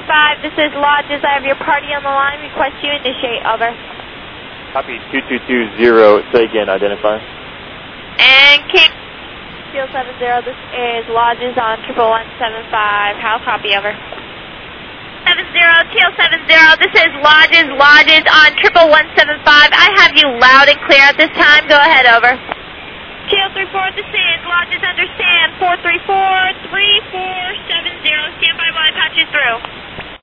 this is Lodges. I have your party on the line. Request you initiate. Over. Copy 2220. Say again, identify. And King. Teal 70, this is Lodges on 11175. How copy? Over. 70, Teal 70, this is Lodges on 11175. I have you loud and clear at this time. Go ahead. Over. Teal 34, this is Lodges, understand, 434-3470. Stand by while I patch you through.